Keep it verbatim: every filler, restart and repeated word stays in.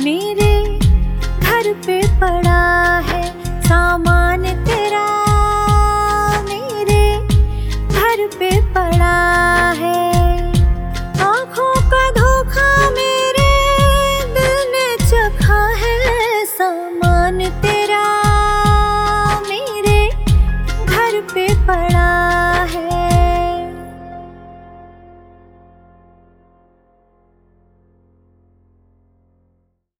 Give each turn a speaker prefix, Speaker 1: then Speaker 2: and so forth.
Speaker 1: मेरे घर पे पड़ा है सामान तेरा, मेरे घर पे पड़ा है। आँखों का धोखा मेरे दिल ने चखा है, सामान तेरा मेरे घर पे पड़ा